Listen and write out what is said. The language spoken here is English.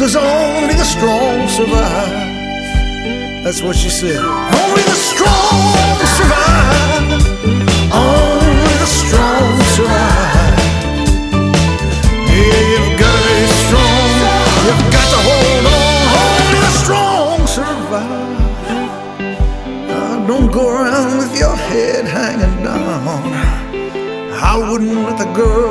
'cause only the strong survive. That's what she said. Only the strong survive. Only the strong survive. Yeah, you've got to be strong. You've got to hold on. Only the strong survive. Don't go around with your head hanging down. I wouldn't let the girl